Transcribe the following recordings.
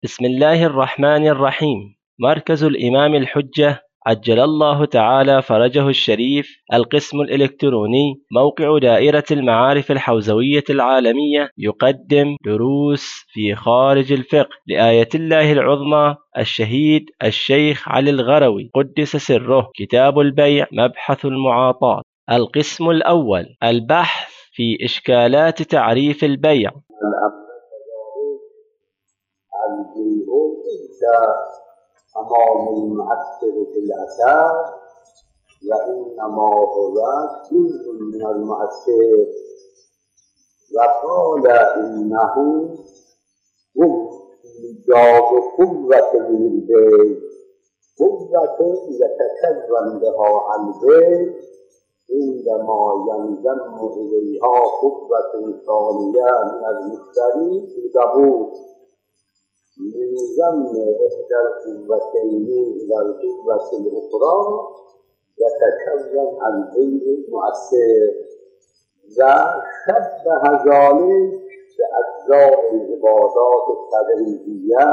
بسم الله الرحمن الرحيم. مركز الإمام الحجة عجل الله تعالى فرجه الشريف، القسم الإلكتروني، موقع دائرة المعارف الحوزوية العالمية، يقدم دروس في خارج الفقه لآية الله العظمى الشهيد الشيخ علي الغروي قدس سره، كتاب البيع، مبحث المعاطاة. القسم الأول، البحث في إشكالات تعريف البيع. البيع ليس تمام المؤثر في الأثر، وإنما هو جزء من المؤثر. وقال إنه إيجاد قوة للبيع، قوة يتكون بها البيع عندما ينضم إليها قوة ثانية من المشتري بالقبول. من ضمن إحدى القوتين إلى القوة الأخرى يتكون البيع المؤثر. وشبه ذلك بأجزاء العبادات التدريجية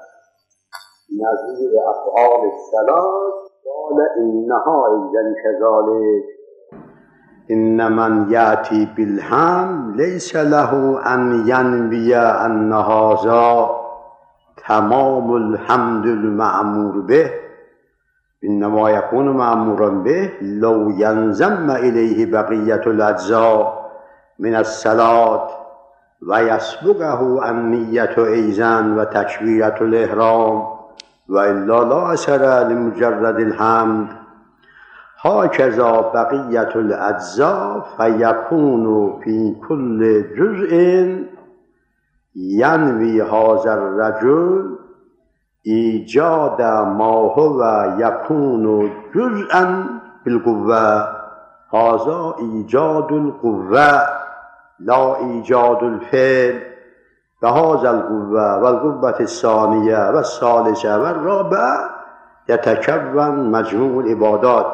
نظير أفعال الصلاة. قال إنها إذن كذلك، إن من يأتي بالهم ليس له أن ينوي أن هذا تمام الحمد المأمور به، إنما يكون مأمورا به لو ينضم إليه بقية الأجزاء من الصلاة ويسبقه النية أيضا وتكبيرة الإحرام، وإلا لا أثر لمجرد الحمد. هكذا بقية الأجزاء فيكون في كل جزء ينوي هذا الرجل إيجاد ما هو يكون جزءا بالقوة. هذا إيجاد القوة لا إيجاد الفعل. فهذا القوة والقوة الثانية والثالثة والرابعة يتكون مجموع العبادات.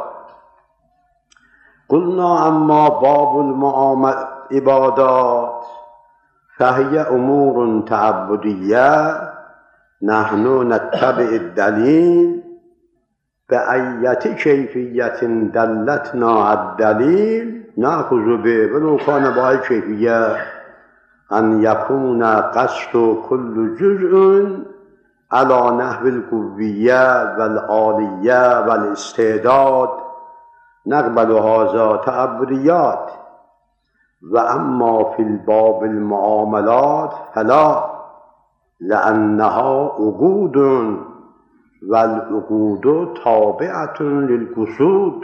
قلنا أما باب العبادات فهي أمور تعبدية نحن نتبع الدليل بأية كيفية دلتنا الدليل نأخذ به، ولو كان بأي كيفية، أن يكون قصد كل جزء على نحو القوية والآلية والاستعداد، نقبل هذا تعبديات. وأما في الباب المعاملات فلا، لأنها عقود، والعقود تابعة للقصود.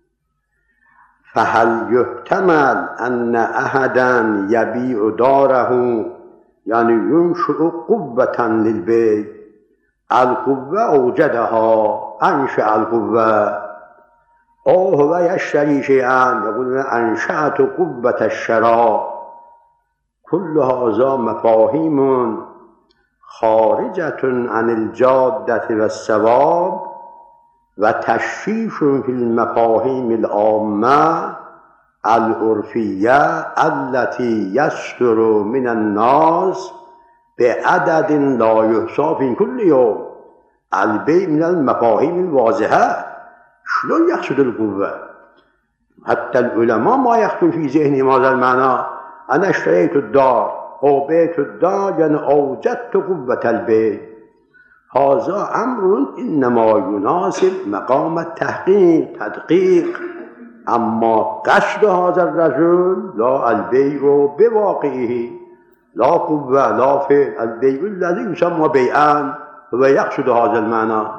فهل يحتمل أن أحدا يبيع داره، يعني ينشئ قوة للبيع؟ القوة أوجدها، أنشأ القوة. أو هو يشتري شيئا يقول أنشأت قوة الشراء. كل هذا مفاهيم خارجة عن الجادة والصواب، وتشويش في المفاهيم العامة العرفية التي يصدر من الناس بعدد لا يحصى في كل يوم. البيع من المفاهيم الواضحة. شلون يقصد القوة؟ حتى العلماء ما يخطر في ذهنهم هذا المعنى. أنا اشتريت الدار أو بيت الدار، يعني أوجدت قوة البيت. هذا أمر إنما يناسب مقام التحقيق تدقيق. أما قصد هذا الرجل لا، البيع بواقعه لا قوة لا فعل. البيع الذي يسمى بيعا هو يقصد هذا المعنى.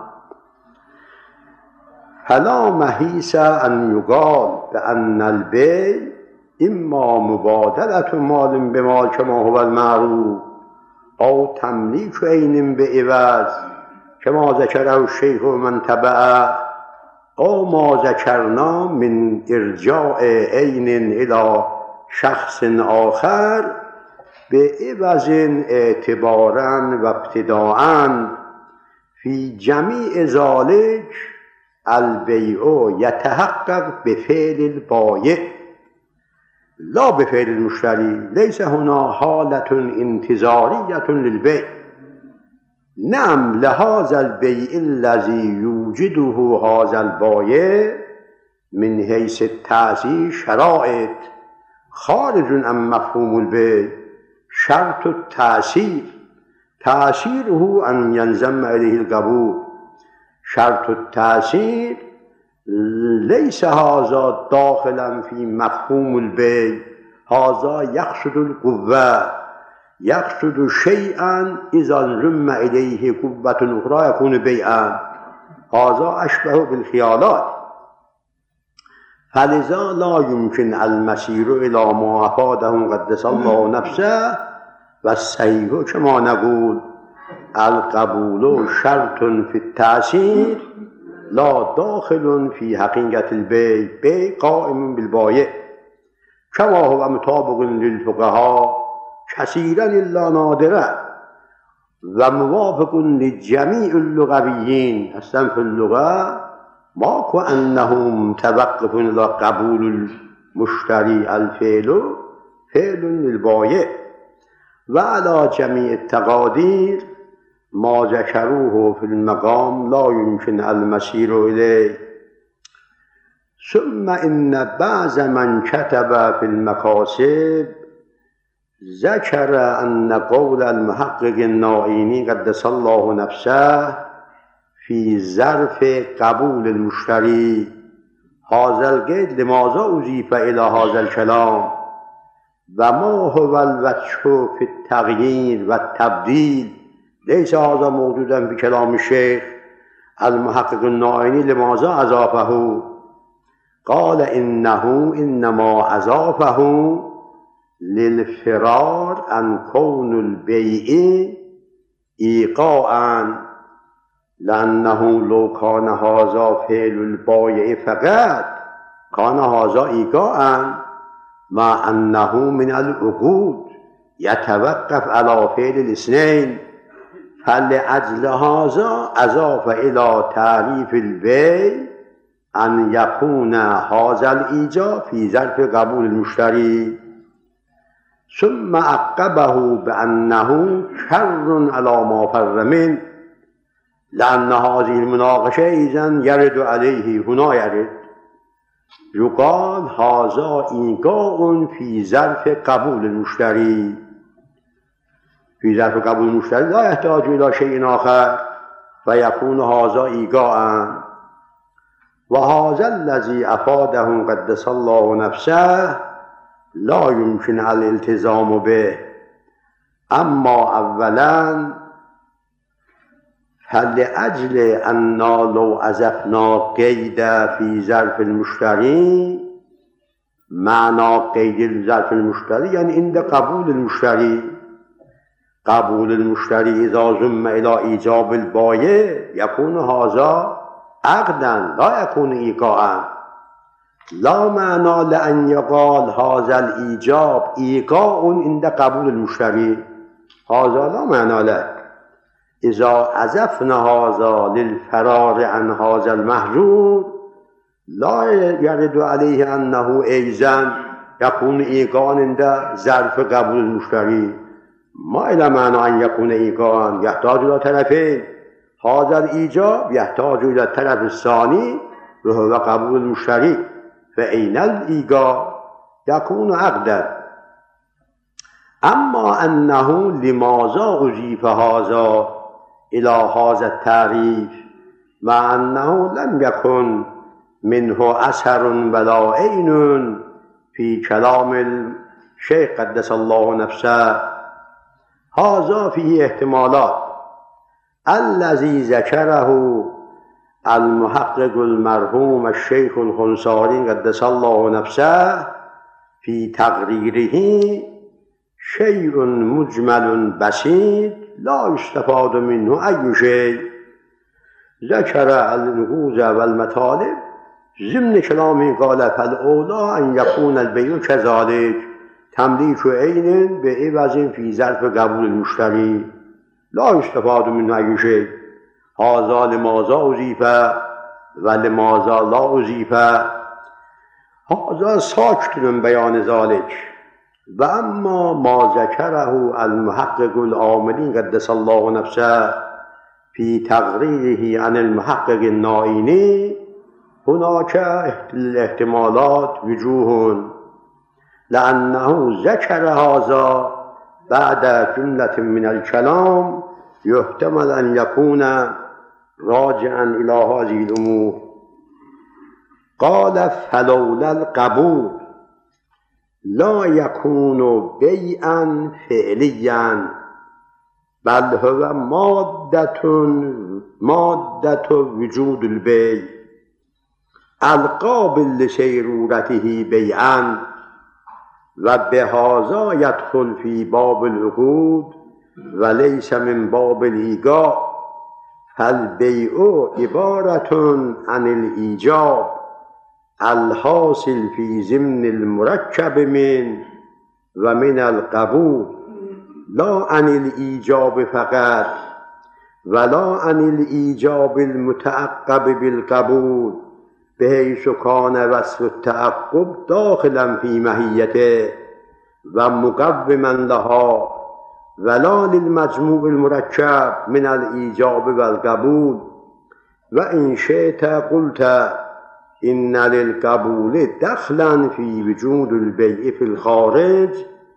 فلا محيص أن يقال بأن البيع إما مبادلة مال بمال كما هو المعروف، أو تمليك عين بعوض كما ذكره الشيخ ومن تبعه، أو ما ذكرنا من إرجاع عين إلى شخص آخر بعوض اعتبارا وابتداء. في جميع ذلك البيع يتحقق بفعل البائع لا بفعل المشتري. ليس هنا حالة انتظارية للبيع، نعم لهذا البيع الذي يوجده هذا البائع من حيث التأثير شرائط خارج عن مفهوم البيع. شرط التأثير تأثيره أن ينضم إليه القبول. شرط التأثير ليس هذا داخلا في مفهوم البيع، هذا يقصد القوة، يقصد شيئا إذا انضم إليه قوة أخرى يكون بيعا، هذا أشبه بالخيالات. فلذا لا يمكن المسير إلى ما أفاده قدس الله نفسه والصحيح كما نقول القبول شرط في التأثير لا داخل في حقيقة البيع، بيع قائم بالبائع كما هو مطابق للفقهاء كثيرا إلا نادرا وموافق لجميع اللغويين. أصلا في اللغة ماكو أنه متوقف إلى قبول المشتري، الفعل فعل للبائع. وعلى جميع التقادير ما ذكروه في المقام لا يمكن المسير إليه. ثم إن بعض من كتب في المكاسب ذكر أن قول المحقق النائینی قدس الله نفسه في ظرف قبول المشتري هذا القيد لماذا أضيف إلى هذا الكلام وما هو الوجه في التغيير والتبديل. ليس هذا موجودا في كلام الشيخ المحقق النائینی، لماذا أضافه؟ قال إنه إنما أضافه للفرار عن كون البيع إيقاعا، لأنه لو كان هذا فعل البائع فقط كان هذا إيقاعا، مع أنه من العقود يتوقف على فعل الاثنين. فلأجل هذا أضاف إلى تعريف البيع أن يكون هذا الإيجاب في ظرف قبول المشتري. ثم عقبه بأنه شر على ما فر منه، لأن هذه المناقشة إذن يرد عليه، هنا يرد يقال هذا إيقاع في ظرف قبول المشتري. في ظرف قبول المشتري لا يحتاج إلى شيء آخر فيكون هذا إيقاعا. وهذا الذي أفاده قدس الله نفسه لا يمكن الالتزام به. أما أولا فلأجل أننا لو أضفنا قيد في ظرف المشتري، معنى قيد ظرف المشتري يعني عند قبول المشتري. قبول المشتري إذا ضم إلى إيجاب البائع يكون هذا عقدا لا يكون إيقاعا. لا معنى لأن يقال هذا الإيجاب إيقاع عند قبول المشتري، هذا لا معنى له. إذا أضفنا هذا للفرار عن هذا المحظور لا يرد عليه أنه أيضا يكون إيقاعا عند ظرف قبول المشتري. ما إلى معنى أن يكون إيقاعا، يحتاج إلى طرفين. هذا الإيجاب يحتاج إلى الطرف الثاني وهو قبول المشتري، فأين الإيقاع؟ يكون عقدا. أما أنه لماذا أضيف هذا إلى هذا التعريف مع أنه لم يكن منه أثر ولا عين في كلام الشيخ قدس الله نفسه، هذا فيه احتمالات. الذي ذكره المحقق المرحوم الشيخ الخنساری قدس الله نفسه في تقريره شيء مجمل بسيط لا يستفاد منه أي شيء. ذكر النقوز والمطالب ضمن كلامه قال فالأولى أن يكون البيع كذلك تمليك عين بعوض في ظرف قبول المشتري لا يستفاد منه أي شيء. هذا لماذا أضيف ولماذا لا أضيف؟ هذا ساكت من بيان ذلك. وأما ما ذكره المحقق العاملی قدس الله نفسه في تقريره عن المحقق النائینی هناك الاحتمالات وجوه، لأنه ذكر هذا بعد جملة من الكلام يحتمل أن يكون راجعا إلى هذه الأمور. قال فلولا القبول لا يكون بيعا فعليا بل هو مادة وجود البيع القابل لسيرورته بيعا، وبهذا يدخل في باب العقود وليس من باب الإيجاب، فالبيع عبارة عن الإيجاب الحاصل في ضمن المركب من ومن القبول، لا عن الإيجاب فقط ولا عن الإيجاب المتعقب بالقبول، بحيث كان وصف التعقب داخلا في ماهيته ومقوما لها، ولا للمجموع المركب من الإيجاب والقبول. وإن شئت قلت إن للقبول دخلا في وجود البيع في الخارج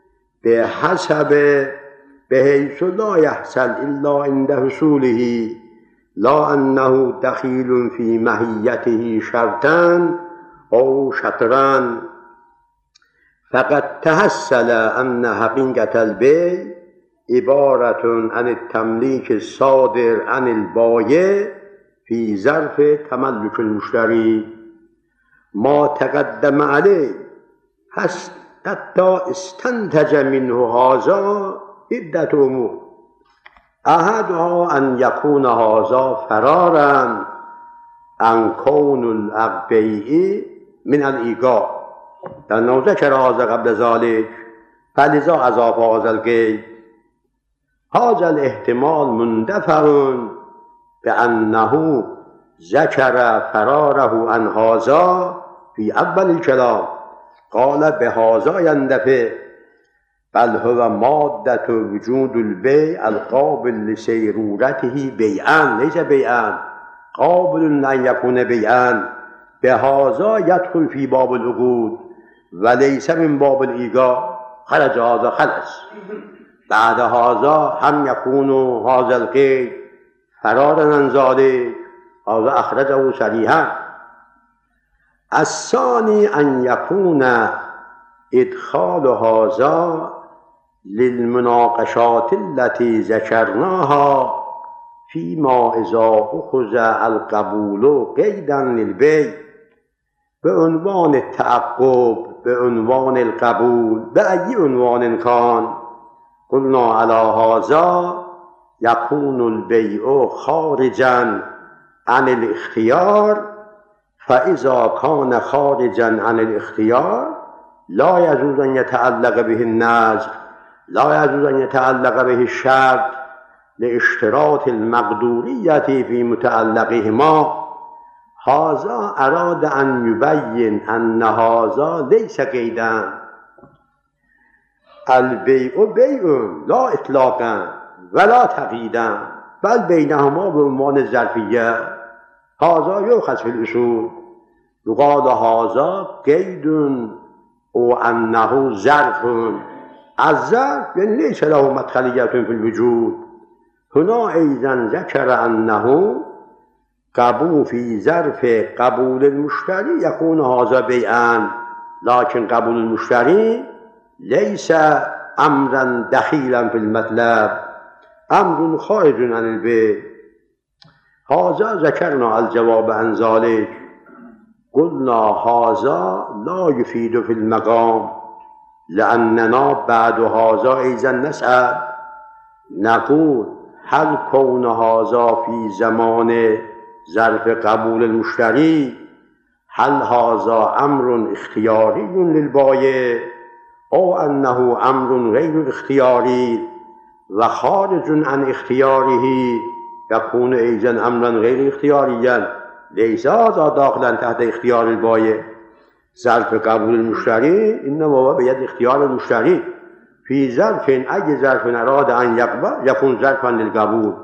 بحيث لا يحصل إلا عند حصوله، لا أنه دخيل في ماهيته شرطا أو شطرا. فقد تحصل أن حقيقة البيع عبارة عن التمليك الصادر عن البائع في ظرف تملك المشتري. ما تقدم عليه حتى استنتج منه هذا عدة أمور، أحدها أن يكون هذا فرارا عن كون البيع من الإيجاب، لأنه ذكر هذا قبل ذلك فلذا أضاف هذا القيد. هذا الاحتمال مندفع بأنه ذكر فراره عن هذا في أول الكلام، قال بهذا يندفع، بل هو مادة وجود البيع القابل لسيرورته بيعا، ليس بيعا قابل أن يكون بيعا، بهذا يدخل في باب العقود وليس من باب الإيجاب. خرج هذا خلص. بعد هذا هم يكون هذا القيد فرارا عن ذلك، هذا أخرجه صريحا. الثاني أن يكون إدخال هذا للمناقشات التي ذكرناها فيما إذا أخذ القبول قيدا للبيع بعنوان التعقب، بعنوان القبول، بأي عنوان كان. قلنا على هذا يكون البيع خارجا عن الاختيار، فإذا كان خارجا عن الاختيار لا يجوز أن يتعلق به النذر، لا يجوز أن يتعلق به الشرط لاشتراط المقدورية في متعلقهما. هذا أراد أن يبين أن هذا ليس قيدا. البيع بيع لا إطلاقا ولا تقييدا، بل بينهما بعنوان الظرفية. هذا يؤخذ في الأصول، يقال هذا قيد أو أنه ظرف. الظرف يعني ليس له مدخلية في الوجود. هنا أيضا ذكر أنه قبول في ظرف قبول المشتري يكون هذا بيعا، لكن قبول المشتري ليس أمرا دخيلا في المطلب، أمر خارج عن البيع. هذا ذكرنا الجواب عن ذلك. قلنا هذا لا يفيد في المقام، لأننا بعد هذا أيضا نسأل نقول هل كون هذا في زمان ظرف قبول المشتري هل هذا أمر اختياري للبائع أو أنه أمر غير اختياري وخارج عن اختياره يكون أيضا أمرا غير اختياريا، ليس هذا داخلا تحت اختيار البائع. ظرف قبول المشتري إنما هو بيد اختيار المشتري في ظرف، أي ظرف أراد أن يقبل يكون ظرفا للقبول،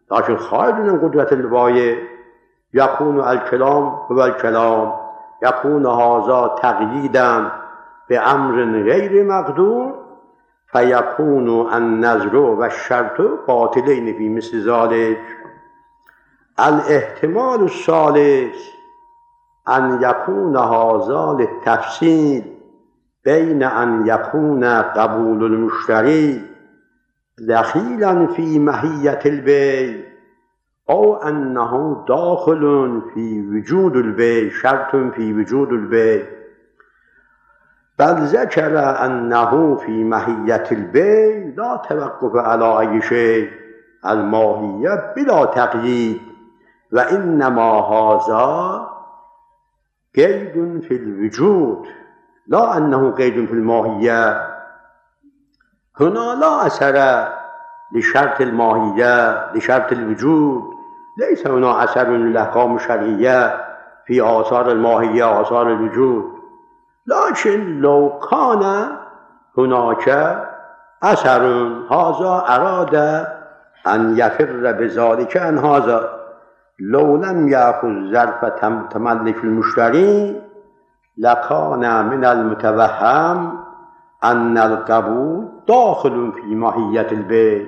لكن خارج من قدرة البايع يكون الكلام هو الكلام، يكون هذا تقييدا بأمر غير مقدور، فيكون النظر والشرط باطلين في مثل ذلك. الاحتمال الثالث أن يكون هذا للتفصيل بين أن يكون قبول المشتري دخيلا في ماهية البيع أو أنه داخل في وجود البيع، شرط في وجود البيع. بل ذكر أنه في ماهية البيع لا توقف على أي شيء، الماهية بلا تقييد، وإنما هذا قيد في الوجود لا أنه قيد في الماهية. هنا لا أثر لشرط الماهية لشرط الوجود، ليس هنا أثر للأحكام الشرعية في آثار الماهية آثار الوجود، لكن لو كان هناك أثر هذا أراد أن يفر بذلك عن هذا. لو لم يأخذ ظرف تملك المشتري لكان من المتوهم أن القبول داخل في ماهية البيع.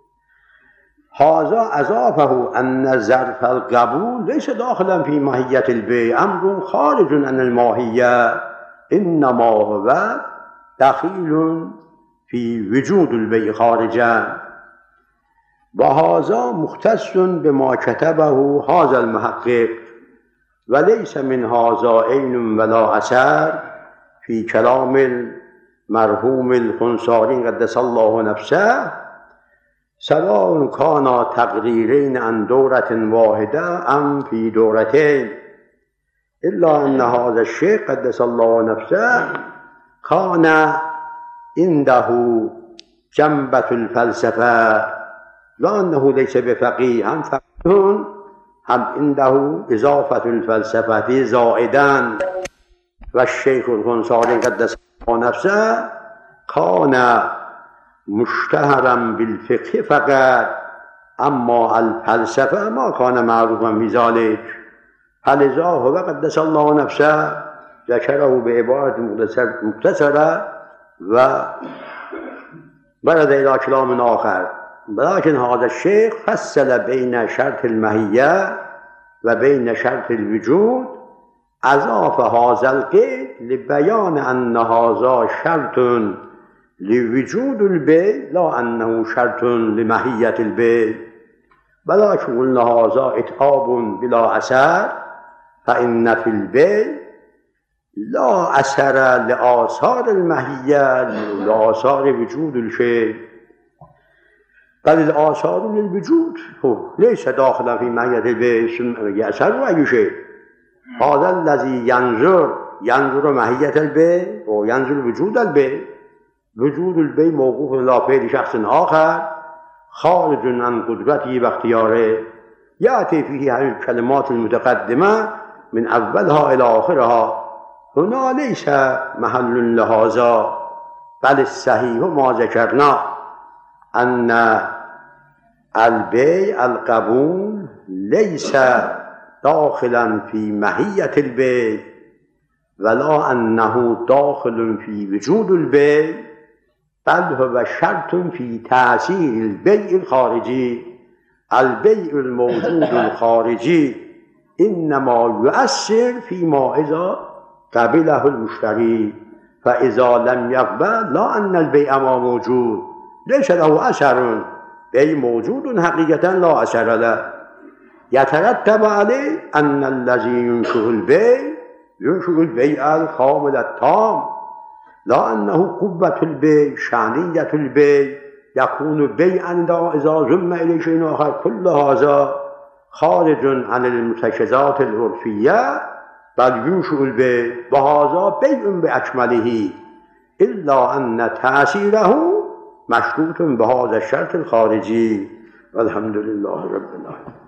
هذا أضافه أن ظرف القبول ليس داخلا في ماهية البيع، أمر خارج عن الماهية، إنما هو دخيل في وجود البيع خارجا. وهذا مختص بما كتبه هذا المحقق، وليس من هذا عين ولا أثر في كلام المرحوم الخنساري قدس الله نفسه، سواء كان تقريرين عن دورة واحدة أم في دورتين، إلا أن هذا الشيخ قدس الله نفسه كان عنده جنبة الفلسفة، لا أنه ليس بفقيه، هم فقيه هم عنده إضافة الفلسفة زائدا. والشيخ الخنساري قدس الله نفسه كان مشتهرا بالفقه فقط، أما الفلسفة ما كان معروفا بذلك، فلذا هو قدس الله نفسه ذكره بعبارة مختصرة وبرد إلى كلام آخر. ولكن هذا الشيخ فصل بين شرط الماهية وبين شرط الوجود، أضاف هذا القيد لبيان أن هذا شرط لوجود البيع لا أنه شرط لماهية البيع. ولكن قلنا هذا إتعاب بلا أثر، فإن في البيع لا أثر لآثار الماهية لآثار وجود الشيء، بل الآثار للوجود ليس داخلا في ماهية البيع يأثر أي شيء. هذا الذي ينظر ماهية البيع وينظر وجود البيع. وجود البيع موقوف على فعل شخص آخر خارج عن قدرته واختياره، يأتي فيه هذه الكلمات المتقدمة من أولها إلى آخرها. هنا ليس محل لهذا، بل الصحيح ما ذكرنا أن البيع القبول ليس داخلا في ماهية البيع، ولا أنه داخل في وجود البيع، بل هو شرط في تأثير البيع الخارجي. البيع الموجود الخارجي إنما يؤثر فيما إذا قبله المشتري، فإذا لم يقبل لا أن البيع ما موجود ليس له أثر، بيع موجود حقيقة لا أثر له. يترتب عليه أن الذي ينشئ البيع الكامل التام، لا أنه قوة البيع شأنية البيع يكون بيعا إذا ضم إليه شيء آخر. كل هذا خارج عن المتشابهات العرفية، بل ينشئ البيع وهذا بيع بأكمله، إلا أن تأثيره مشروط بهذا الشرط الخارجي. والحمد لله رب العالمين.